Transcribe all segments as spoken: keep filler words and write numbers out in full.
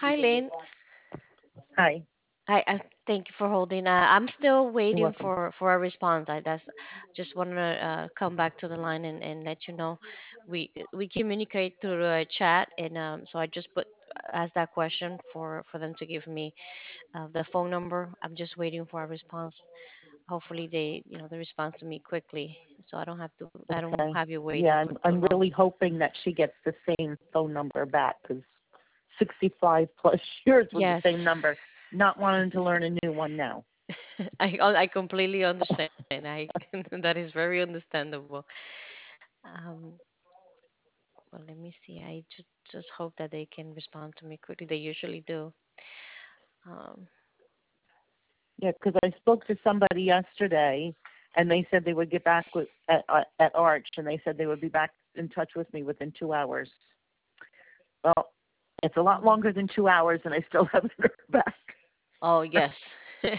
hi, Lynn. Hi. Hi, uh, thank you for holding. Uh, I'm still You're waiting welcome. for for a response. I that's just want to uh, come back to the line and, and let you know we we communicate through a chat, and um, so I just put ask that question for for them to give me uh, the phone number. I'm just waiting for a response. Hopefully they you know they respond to me quickly, so I don't have to I don't Okay. have you waiting Yeah, for I'm too I'm long. really hoping that she gets the same phone number back because sixty-five plus years with the same Yes, number, not wanting to learn a new one now. I I completely understand. I that is very understandable. Um, well, let me see. I just just hope that they can respond to me quickly. They usually do. Um, Yeah, because I spoke to somebody yesterday, and they said they would get back with at, uh, at Arch, and they said they would be back in touch with me within two hours. Well, it's a lot mm, longer than two hours, and I still haven't heard back. oh yes,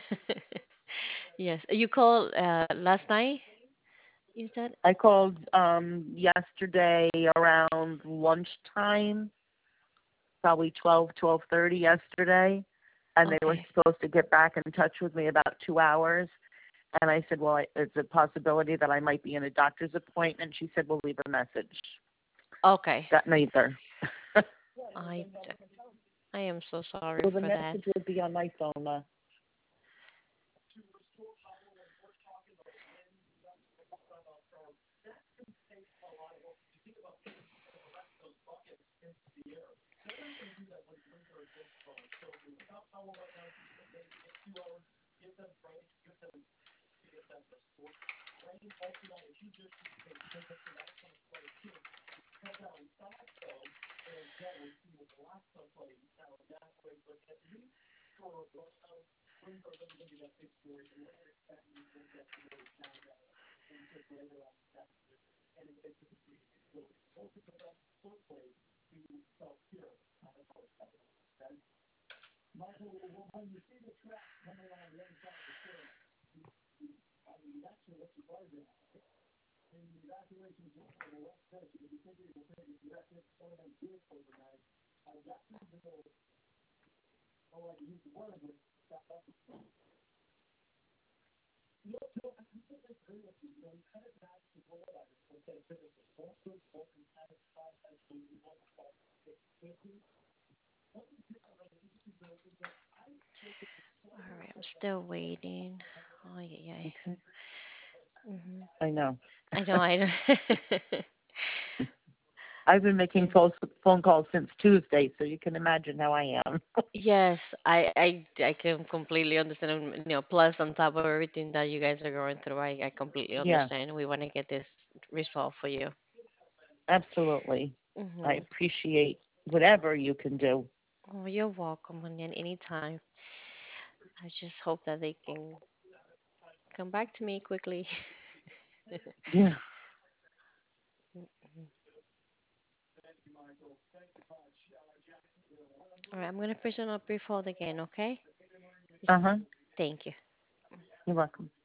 yes. You called uh, last night. You said I called um yesterday around lunchtime, probably twelve, twelve thirty yesterday, and they were okay. supposed to get back in touch with me about two hours. And I said, well, I, it's a possibility that I might be in a doctor's appointment. She said, we'll leave a message. Okay. Got neither. I I am so sorry So the for that. message would be on my phone. Uh, All right, I'm still waiting. Oh yeah, yeah. okay. Hmm. I know. I know. I know. I've been making Yeah. phone phone calls since Tuesday, so you can imagine how I am. Yes, I, I I can completely understand. um, You know, plus on top of everything that you guys are going through, I, I completely Yeah, understand. We want to get this resolved for you. absolutely. I Hmm. appreciate whatever you can do. Oh, you're welcome, honey, at any time. I just hope that they can come back to me quickly. Yeah. Mhm. All right, I'm gonna press on a brief hold again, okay? Uh Just huh. thank you. You're welcome.